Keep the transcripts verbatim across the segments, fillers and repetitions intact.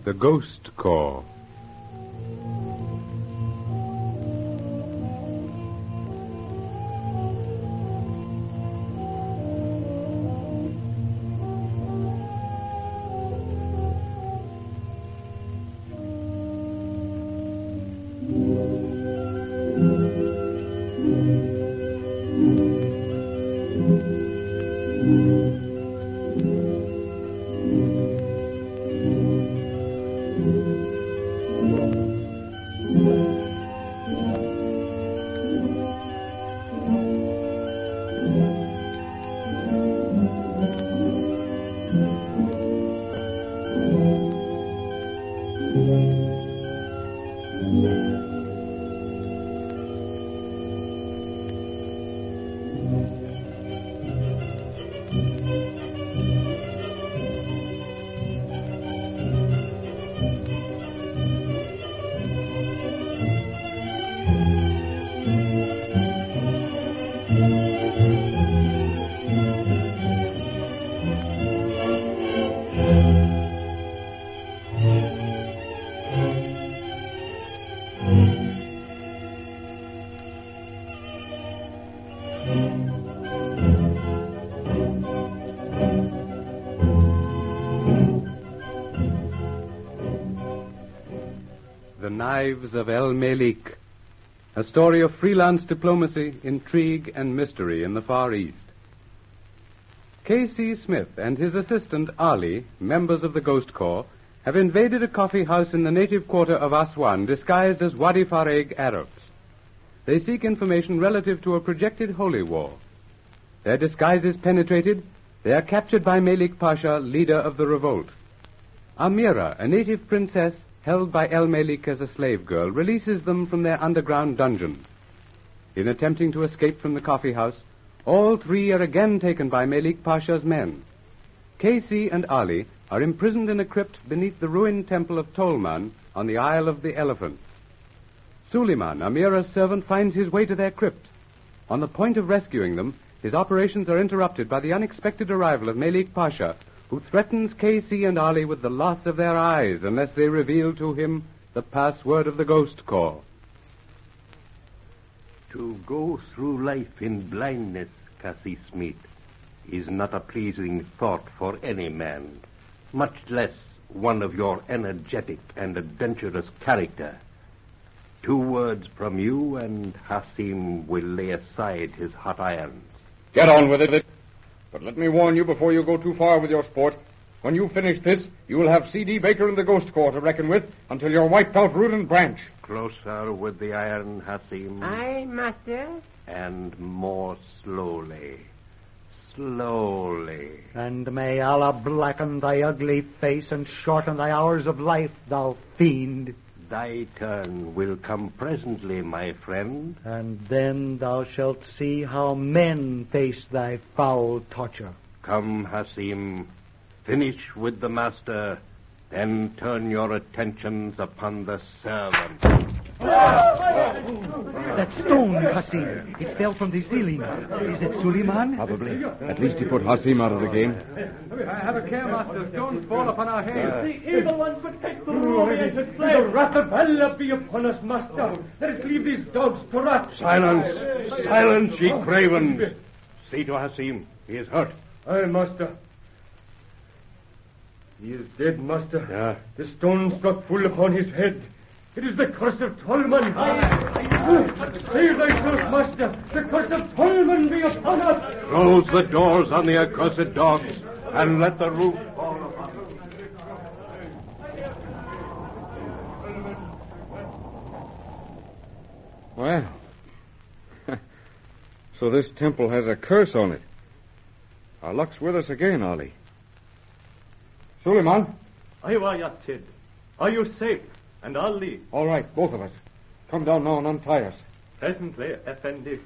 The Ghost Corps. The Knives of El Melik, a story of freelance diplomacy, intrigue, and mystery in the Far East. K C. Smith and his assistant, Ali, members of the Ghost Corps, have invaded a coffee house in the native quarter of Aswan disguised as Wadi Fareg Arabs. They seek information relative to a projected holy war. Their disguises penetrated, they are captured by Melik Pasha, leader of the revolt. Amira, a native princess held by El Melik as a slave girl, releases them from their underground dungeon. In attempting to escape from the coffee house, all three are again taken by Melik Pasha's men. K C and Ali are imprisoned in a crypt beneath the ruined temple of Tolman on the Isle of the Elephants. Suleiman, Amira's servant, finds his way to their crypt. On the point of rescuing them, his operations are interrupted by the unexpected arrival of Melik Pasha, who threatens K C and Ali with the loss of their eyes unless they reveal to him the password of the Ghost Corps. To go through life in blindness, Cassie Smith, is not a pleasing thought for any man, much less one of your energetic and adventurous character. Two words from you, and Hassim will lay aside his hot irons. Get on with it. But let me warn you before you go too far with your sport. When you finish this, you will have C D Baker and the Ghost Corps to reckon with until you're wiped out root and branch. Closer with the iron, Hassim. Aye, master. And more slowly. Slowly. And may Allah blacken thy ugly face and shorten thy hours of life, thou fiend. Thy turn will come presently, my friend. And then thou shalt see how men face thy foul torture. Come, Hassim. Finish with the master, then turn your attentions upon the servant. That stone, Hassim. It fell from the ceiling. Is it Suleiman? Probably. At least he put Hassim out of the game. Have a care, master. Stones fall upon our heads. The evil one would take the ruminated flame. The wrath of Allah be upon us, master. Let us leave these dogs to rot. Silence. Silence, ye craven. See to Hassim. He is hurt. Aye, master. He is dead, master. Yeah. The stone struck full upon his head. It is the curse of Tolman. Save thyself, master. The curse of Tolman be upon us. Close the doors on the accursed dogs, and let the roof fall upon them. Well, so this temple has a curse on it. Our luck's with us again, Ali. Suleiman. Aywa Yatsid. Are you safe? And Ali? All right, both of us. Come down now and untie us. Presently, Effendi.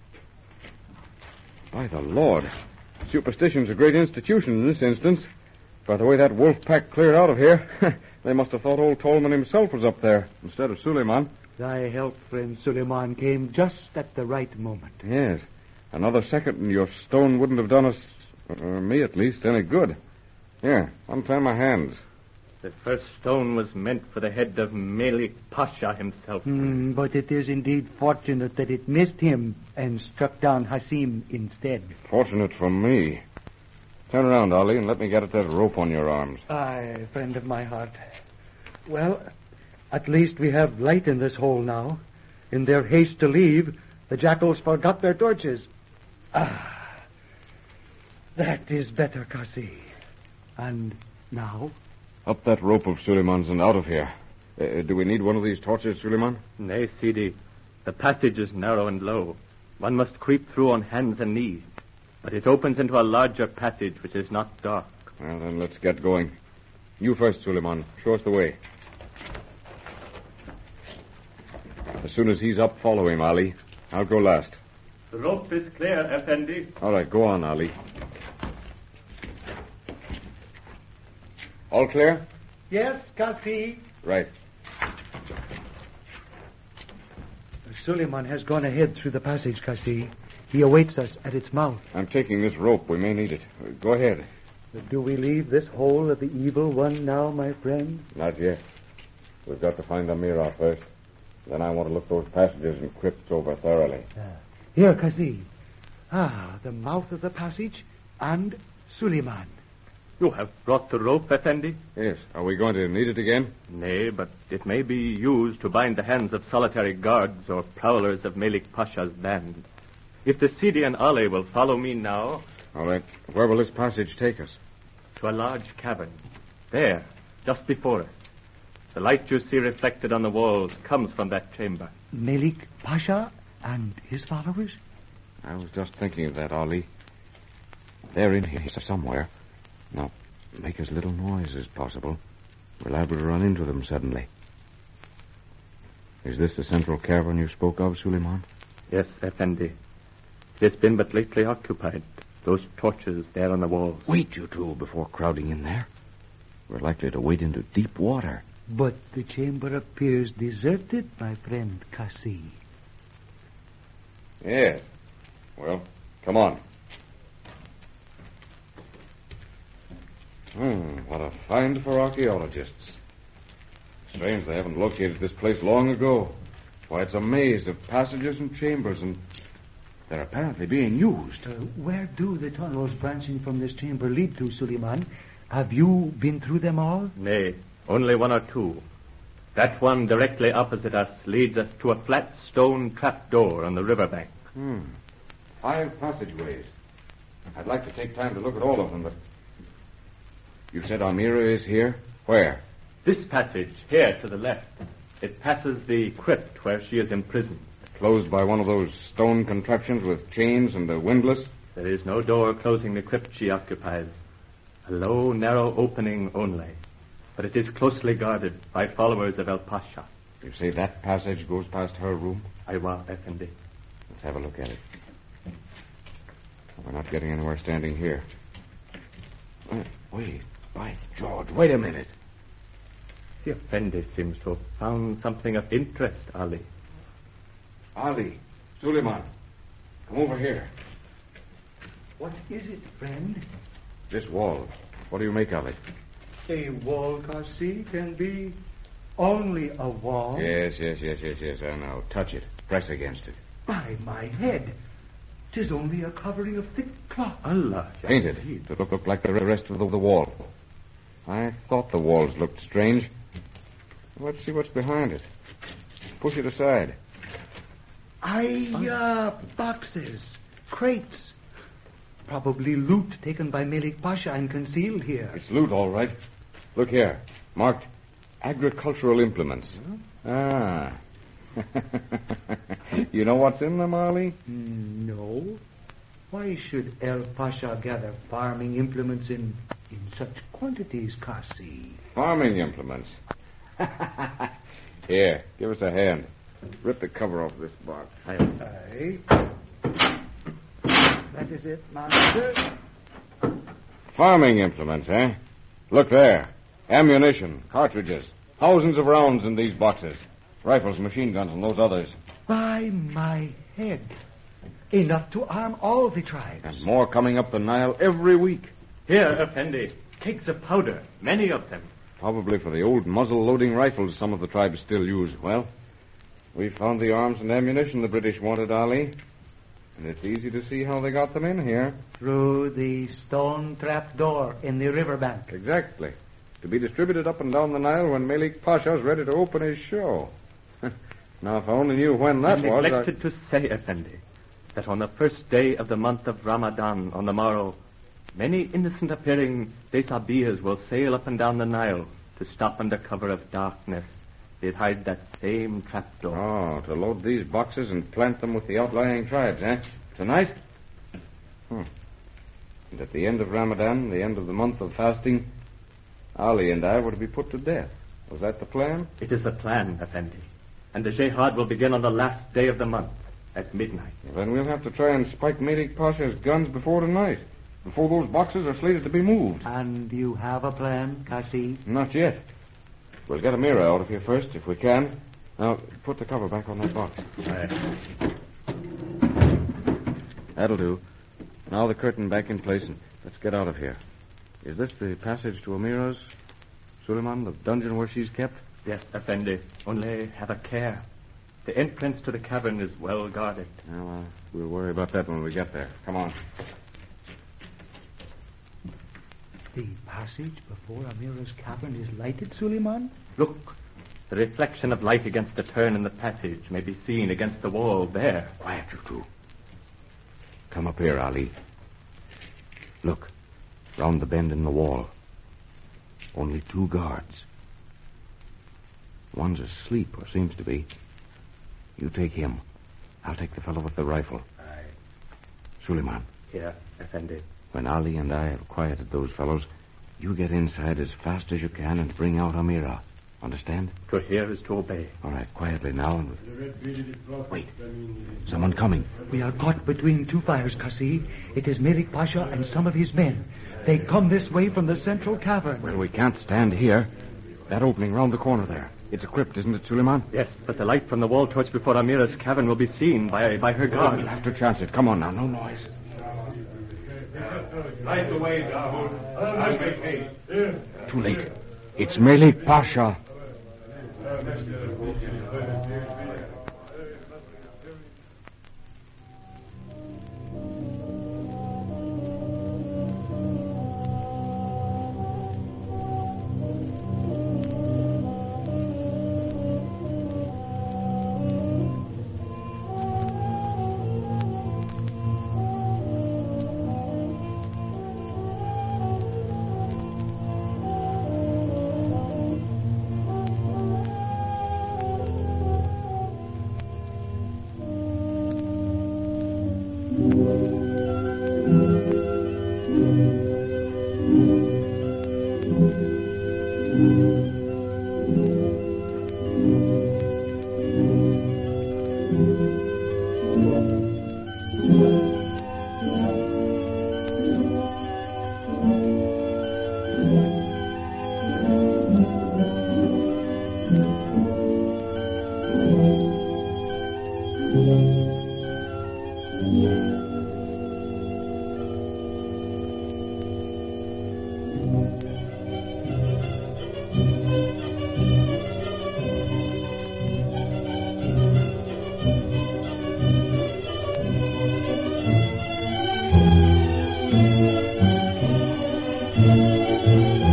By the Lord. Superstition's a great institution in this instance. By the way that wolf pack cleared out of here, they must have thought old Tolman himself was up there instead of Suleiman. Thy help, friend Suleiman, came just at the right moment. Yes. Another second and your stone wouldn't have done us, or me at least, any good. Here, untie my hands. The first stone was meant for the head of Melik Pasha himself. Mm, but it is indeed fortunate that it missed him and struck down Hasim instead. Fortunate for me. Turn around, Ali, and let me get at that rope on your arms. Aye, friend of my heart. Well, at least we have light in this hole now. In their haste to leave, the jackals forgot their torches. Ah, that is better, Kasi. And now? Up that rope of Suleiman's and out of here. Uh, do we need one of these torches, Suleiman? Nay, Sidi. The passage is narrow and low. One must creep through on hands and knees. But it opens into a larger passage which is not dark. Well, then let's get going. You first, Suleiman. Show us the way. As soon as he's up, follow him, Ali. I'll go last. The rope is clear, Effendi. All right, go on, Ali. All clear? Yes, Kasi. Right. Suleiman has gone ahead through the passage, Kasi. He awaits us at its mouth. I'm taking this rope. We may need it. Go ahead. Do we leave this hole of the evil one now, my friend? Not yet. We've got to find Amira first. Then I want to look those passages and crypts over thoroughly. Ah. Here, Kasi. Ah, the mouth of the passage and Suleiman. You have brought the rope, Effendi? Yes. Are we going to need it again? Nay, but it may be used to bind the hands of solitary guards or prowlers of Melik Pasha's band. If the Sidi and Ali will follow me now... All right. Where will this passage take us? To a large cavern. There, just before us. The light you see reflected on the walls comes from that chamber. Melik Pasha and his followers? I was just thinking of that, Ali. They're in here somewhere. Now, make as little noise as possible. We're liable to run into them suddenly. Is this the central cavern you spoke of, Suleiman? Yes, Effendi. It has been but lately occupied. Those torches there on the walls. Wait, you two, before crowding in there. We're likely to wade into deep water. But the chamber appears deserted, my friend Kasi. Yes. Well, come on. Hmm, what a find for archaeologists. Strange they haven't located this place long ago. Why, it's a maze of passages and chambers, and they're apparently being used. Uh, where do the tunnels branching from this chamber lead to, Suleiman? Have you been through them all? Nay, only one or two. That one directly opposite us leads us to a flat stone trapdoor on the riverbank. Hmm. Five passageways. I'd like to take time to look at all of them, but... You said Amira is here? Where? This passage, here to the left. It passes the crypt where she is imprisoned. Closed by one of those stone contraptions with chains and a windlass? There is no door closing the crypt she occupies. A low, narrow opening only. But it is closely guarded by followers of El Pasha. You say that passage goes past her room? Aywa, Effendi. Let's have a look at it. We're not getting anywhere standing here. Uh, wait, by George, wait a minute. The Effendi seems to have found something of interest, Ali. Ali, Suleiman, come over here. What is it, friend? This wall. What do you make of it? A wall, Kasi, can be only a wall. Yes, yes, yes, yes, yes. I know. Touch it. Press against it. By my head, 'tis only a covering of thick cloth. Allah. Painted to look, look like the rest of the, the wall. I thought the walls looked strange. Let's see what's behind it. Push it aside. Aye, uh, boxes, crates. Probably loot taken by Melik Pasha and concealed here. It's loot, all right. Look here. Marked agricultural implements. Huh? Ah. You know what's in them, Ali? No. Why should El Pasha gather farming implements in, in such quantities, Kasi? Farming implements? Here, give us a hand. Rip the cover off this box. Aye. That is it, master. Farming implements, eh? Look there. Ammunition, cartridges, thousands of rounds in these boxes. Rifles, machine guns, and those others. By my head. Enough to arm all the tribes. And more coming up the Nile every week. Here, Effendi. Kegs of powder. Many of them. Probably for the old muzzle-loading rifles some of the tribes still use. Well, we found the arms and ammunition the British wanted, Ali. And it's easy to see how they got them in here. Through the stone trap door in the riverbank. Exactly. To be distributed up and down the Nile when Malik Pasha's ready to open his show. Now, if I only knew when that I was... neglected I... to say, Effendi, that on the first day of the month of Ramadan, on the morrow, many innocent-appearing Desabias will sail up and down the Nile to stop under cover of darkness behind that same trapdoor. Oh, to load these boxes and plant them with the outlying tribes, eh? Tonight? Hmm. And at the end of Ramadan, the end of the month of fasting, Ali and I were to be put to death. Was that the plan? It is the plan, Effendi. And the jihad will begin on the last day of the month, at midnight. Well, then we'll have to try and spike Malik Pasha's guns before tonight, before those boxes are slated to be moved. And you have a plan, Kasi? Not yet. We'll get Amira out of here first, if we can. Now, put the cover back on that box. Right. That'll do. Now the curtain back in place, and let's get out of here. Is this the passage to Amira's, Suleiman, the dungeon where she's kept? Yes, Effendi. Only have a care. The entrance to the cavern is well guarded. Well, uh, we'll worry about that when we get there. Come on. The passage before Amira's cavern is lighted, Suleiman? Look. The reflection of light against the turn in the passage may be seen against the wall there. Quiet, you two. Come up here, Ali. Look. Round the bend in the wall. Only two guards. One's asleep, or seems to be. You take him. I'll take the fellow with the rifle. Aye. Suleiman. Here, Effendi. When Ali and I have quieted those fellows, you get inside as fast as you can and bring out Amira. Understand? To hear is to obey. All right, quietly now. And with... Wait. Someone coming. We are caught between two fires, Kasi. It is Malik Pasha and some of his men. They come this way from the central cavern. Well, we can't stand here. That opening round the corner there. It's a crypt, isn't it, Suleiman? Yes, but the light from the wall torch before Amira's cavern will be seen by by her guard. We'll have to chance it. Come on now, no noise. Light the way, Dahoud. I'll make haste. Too late. It's Malik Pasha. Thank you.